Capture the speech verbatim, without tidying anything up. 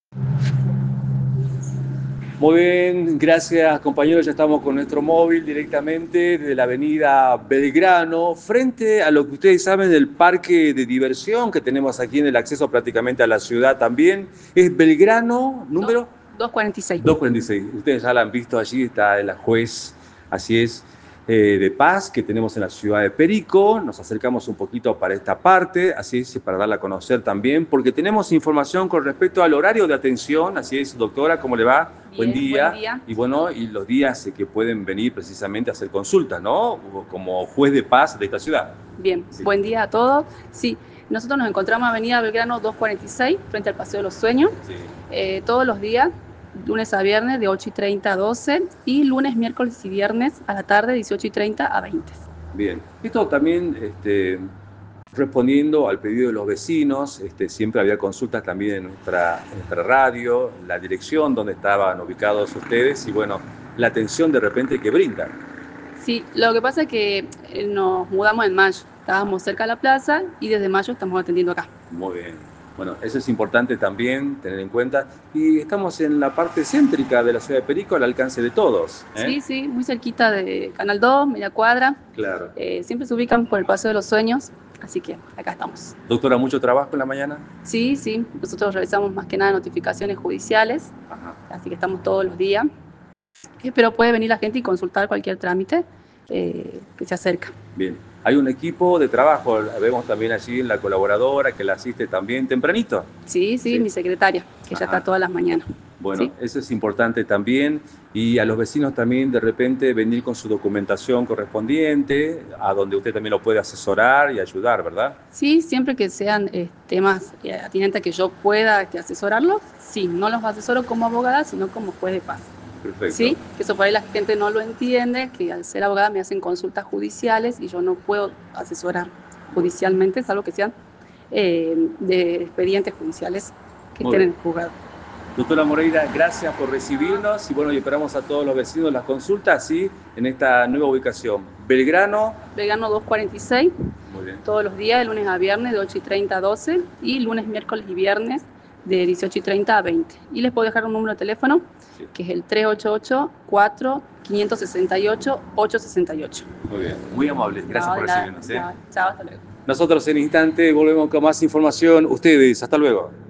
Muy bien, gracias compañeros. Ya estamos con nuestro móvil directamente desde la avenida Belgrano, frente a lo que ustedes saben del parque de diversión que tenemos aquí en el acceso prácticamente a la ciudad también. Es Belgrano, número dos cuarenta y seis. doscientos cuarenta y seis. Ustedes ya la han visto allí, está la juez, así es, eh, de paz que tenemos en la ciudad de Perico. Nos acercamos un poquito para esta parte, así es, para darla a conocer también, porque tenemos información con respecto al horario de atención. Así es, doctora, ¿cómo le va? Bien, Buen día. buen día. Y bueno, y los días que pueden venir precisamente a hacer consultas, ¿no? Como juez de paz de esta ciudad. Bien, sí. Buen día a todos. Sí, nosotros nos encontramos en Avenida Belgrano doscientos cuarenta y seis, frente al Paseo de los Sueños, sí. eh, todos los días, lunes a viernes de ocho y treinta a doce y lunes, miércoles y viernes a la tarde dieciocho y treinta a veinte. Bien, esto también este, respondiendo al pedido de los vecinos. Este, siempre había consultas también en nuestra, en nuestra radio, la dirección donde estaban ubicados ustedes y bueno, la atención de repente que brindan. Sí, lo que pasa es que nos mudamos en mayo, estábamos cerca de la plaza y desde mayo estamos atendiendo acá. Muy bien. Bueno, eso es importante también tener en cuenta. Y estamos en la parte céntrica de la ciudad de Perico, al alcance de todos, ¿eh? Sí, sí, muy cerquita de Canal dos, media cuadra. Claro. Eh, siempre se ubican por el Paseo de los Sueños, así que acá estamos. Doctora, ¿mucho trabajo en la mañana? Sí, sí, nosotros realizamos más que nada notificaciones judiciales, Ajá. Así que estamos todos los días. Pero puede venir la gente y consultar cualquier trámite eh, que se acerca. Bien. Hay un equipo de trabajo, la vemos también allí la colaboradora que la asiste también tempranito. Sí, sí, sí. Mi secretaria, que Ajá. Ya está todas las mañanas. Bueno, ¿Sí? Eso es importante también. Y a los vecinos también de repente venir con su documentación correspondiente, a donde usted también lo puede asesorar y ayudar, ¿verdad? Sí, siempre que sean eh, temas eh, atinentes que yo pueda que asesorarlos, sí, no los asesoro como abogada, sino como juez de paz. Perfecto. Sí, que eso por ahí la gente no lo entiende, que al ser abogada me hacen consultas judiciales y yo no puedo asesorar judicialmente, salvo que sean eh, de expedientes judiciales que Muy estén bien. En el juzgado. Doctora Moreira, gracias por recibirnos y bueno, y esperamos a todos los vecinos las consultas, ¿sí? En esta nueva ubicación. Belgrano. Belgrano doscientos cuarenta y seis. Muy bien. Todos los días, de lunes a viernes, de ocho y treinta a doce y lunes, miércoles y viernes de dieciocho y treinta a veinte. Y les puedo dejar un número de teléfono, sí. Que es el tres ocho ocho, cuatro, cinco seis ocho, ocho seis ocho. Muy bien, muy amable. Gracias no, por recibirnos. ¿eh? No, chao, hasta luego. Nosotros en instante volvemos con más información. Ustedes, hasta luego.